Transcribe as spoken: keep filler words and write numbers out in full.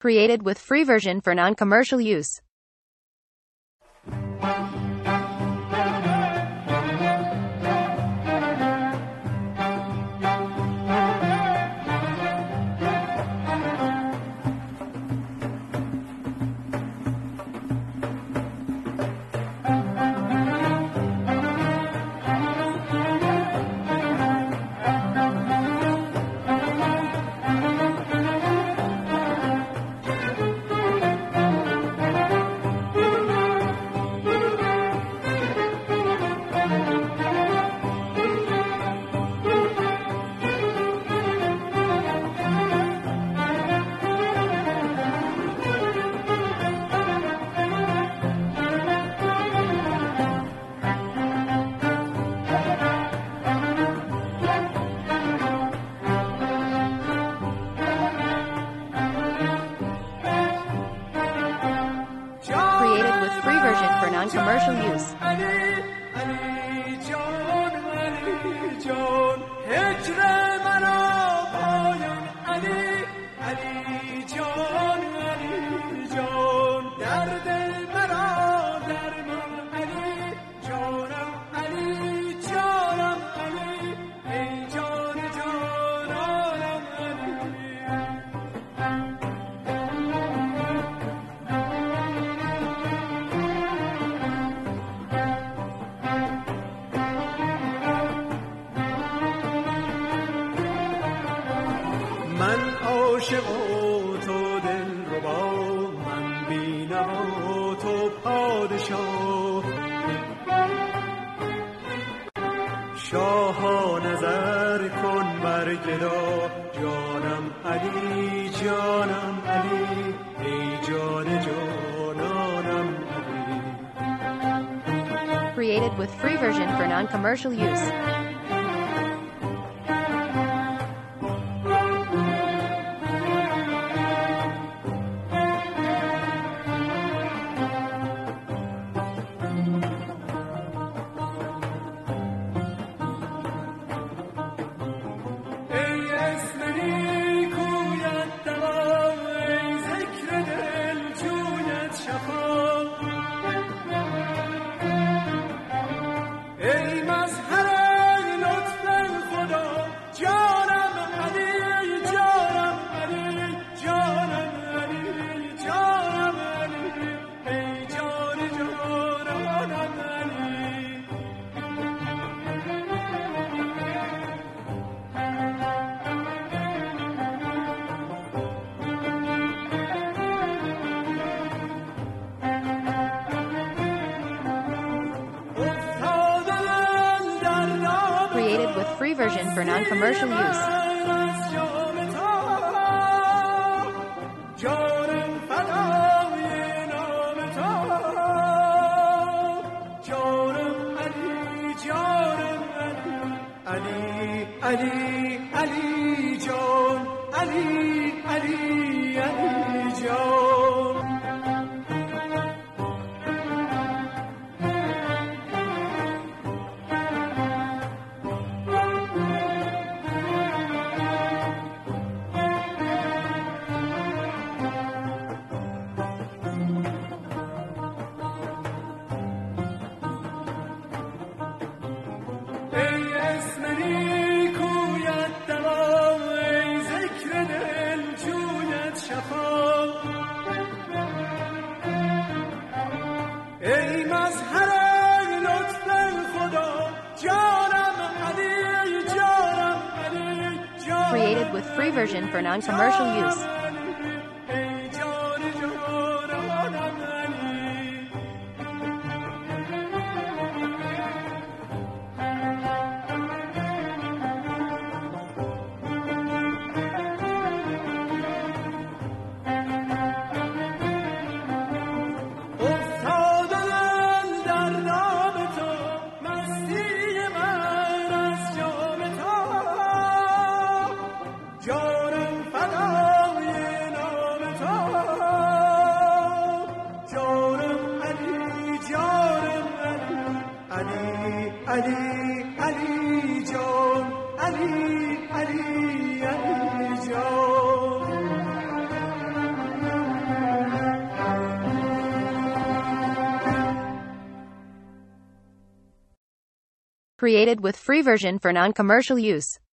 Created with free version for non-commercial use. Created with free version for non-commercial use. من عاشق و تو دلربا، من بی‌نوا و تو پادشاه. شاها نظر کن بر گدا، جانم علی جانم علی، ای جان جانانم علی. Created with free version for non-commercial use. Created with free version for non-commercial use. Ali, Ali, Ali John, Ali, Ali, Ali John. ای مظهر لطف خدا، جانم علی جانم علی جانم. Created with free version for non-commercial use. ای جان جانم علی. علی علی جان، علی علی علی جان. Created with free version for non-commercial use.